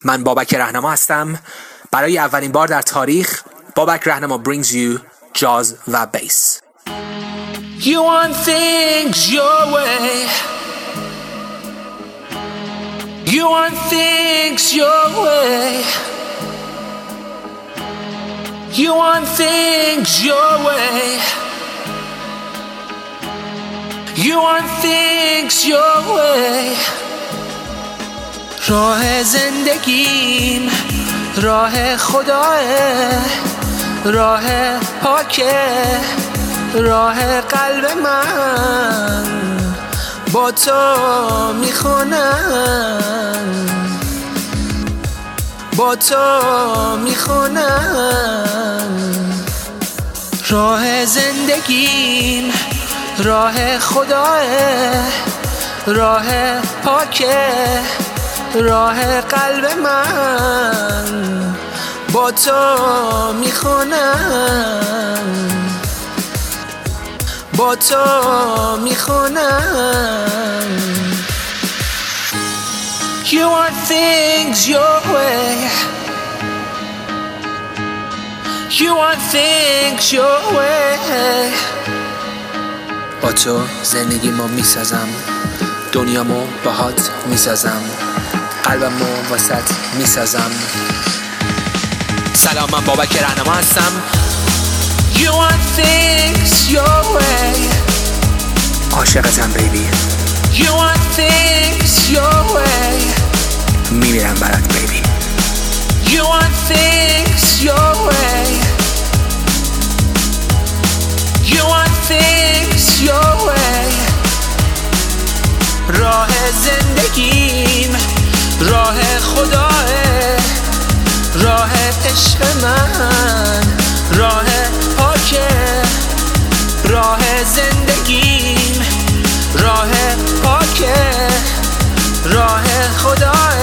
من بابک رهنما هستم. برای اولین بار در تاریخ بابک رهنما brings you جاز و بیس. You want things your way. You want things your way. You want things your way. You want things your way. راه زندگیم راه خداه، راه پاکه، راه قلب من با تو میخونم، با تو میخونم. راه زندگیم راه خداه، راه پاکه، راه قلب من با تو میخونم، با تو میخونم. You want things your way. You want things your way. با تو زندگیمو میسازم، دنیامو باهات میسازم، قلبمو واسط میسازم. سلام، من بابک رهنما هستم. You want things your way. عاشقتم بیبی. You want things your way. میمیرم برات بیبی. You want things your way. You want things your way. راه زندگیم راه خداه، راه عشق من، راه پاکه، راه زندگیم راه پاکه، راه خداه،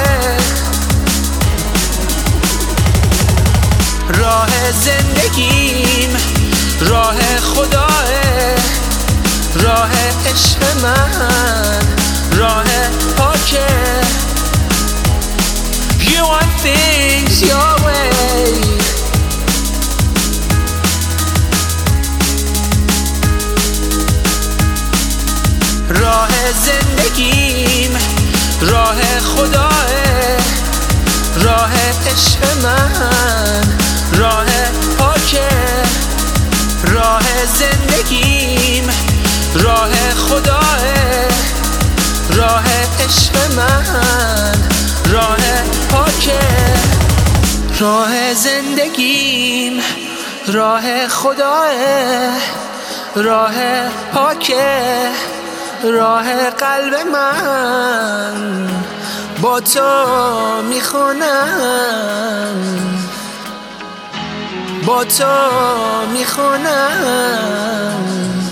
راه زندگیم راه خداه، راه عشق من، راه پاکه. You want things your way. راه زندگیم راه خداه، راه عشق من، راه پاکه، راه زندگیم راه خداه، راه عشق من، راه پاکه. راه زندگیم راه خداه، راه پاکه، راه قلب من با تو میخونم، با تو میخونم.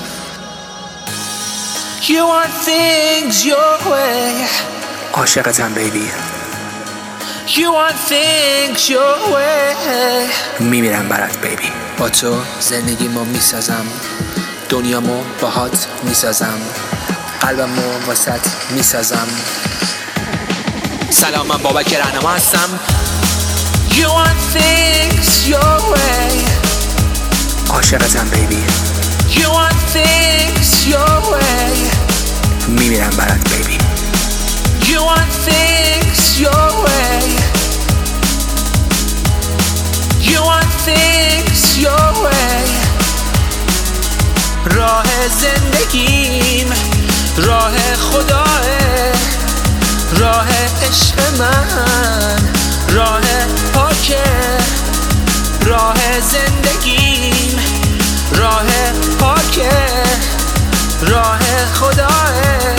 You want things your way. عاشقتم بیبی. You want things your way. میمیرم برات بیبی. با تو زندگیمو میسازم، دنیامو باهات میسازم، قلبمو واسط میسازم. سلام، من بابک رهنما هستم. You want things your way. عاشقتم بیبی. You want things your way. میمیرم برات بیبی. You want things your way. You want things your way. راه زندگیم راه خداه، راه عشق من، راه پاکه، راه زندگیم راه پاکه، راه خداه،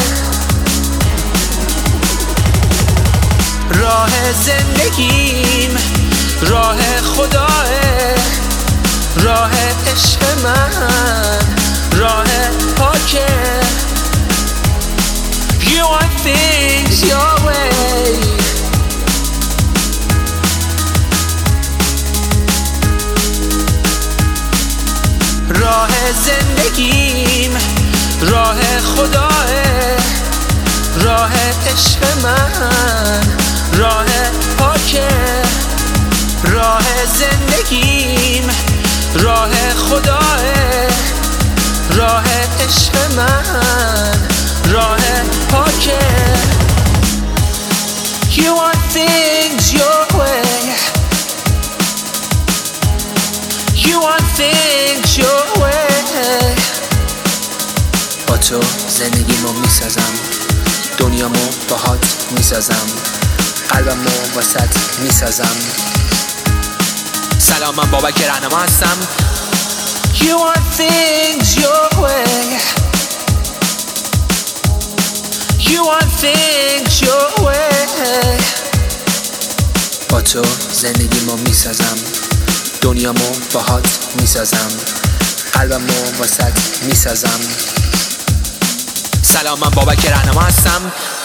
راه زندگیم راه خداه، راه عشق من، راه پاکه. You want things your way. راه زندگیم راه خداه، راه عشق من، راه پاکه، بزن راه پاکه. You want things your way. You want things your way. با تو زندگیمو میسازم، دنیامو باهات میسازم، قلبمو واسط میسازم. سلام، من بابک رهنما هستم. You want things your way. You want things your way. با تو زندگیمو میسازم، دنیامو باهات میسازم، قلبمو واسط میسازم. سلام، من بابک رهنما هستم.